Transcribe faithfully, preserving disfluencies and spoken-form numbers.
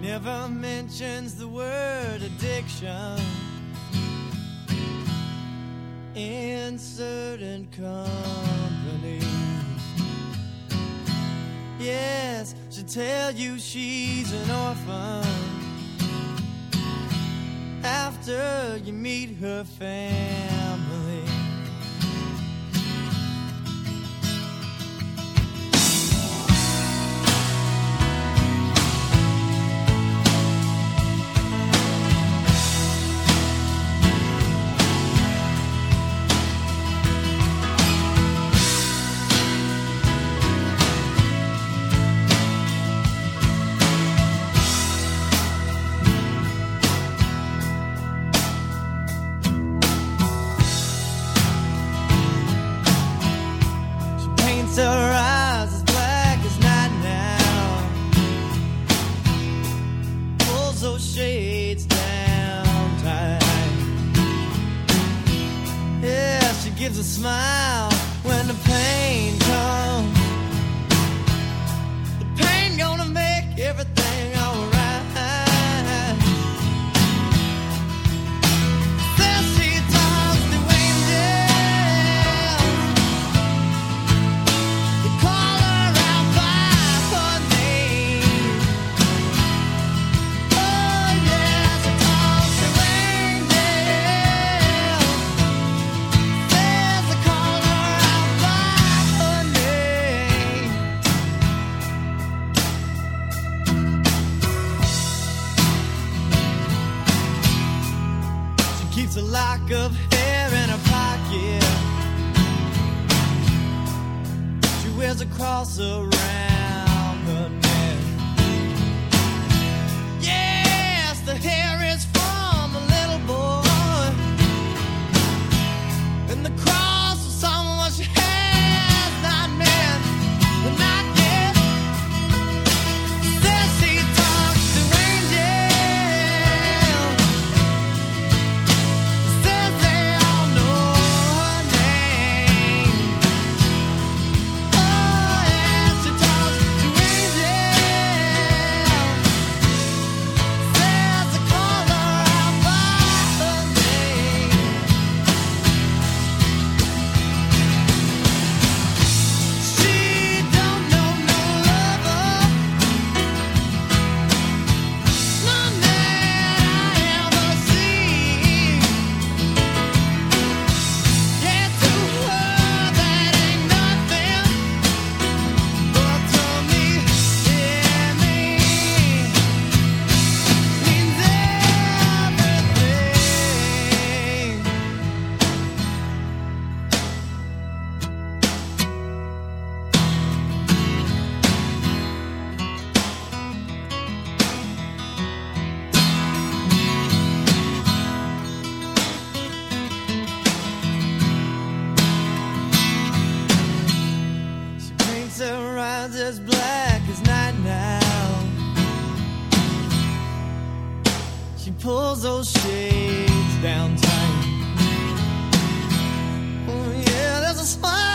never mentions the word addiction in certain company. Yes, she'll tell you she's an orphan after you meet her family. Her eyes as black as night now, pulls those shades down tight. Yeah, she gives a smile when the pain comes. The pain gonna make everything alright. Says she talks to angels, call her out by her name. Oh yeah, she talks to angels, says to call her out by her name. She keeps a lock of hair in her pocket. She wears a cross around her neck. Yes, the hair is from a little boy, and the cross is someone she has not met, but not yet. Says she talks to angels, says they all know her name. Oh yeah, she talks to angels, says to call her out by her name. She don't know no lover, none that I ever seen. Yeah, to her that ain't nothing, but to me, yeah, me means everything. She paints her eyes as black as night now. She pulls those shades down tight. Oh yeah, there's a smile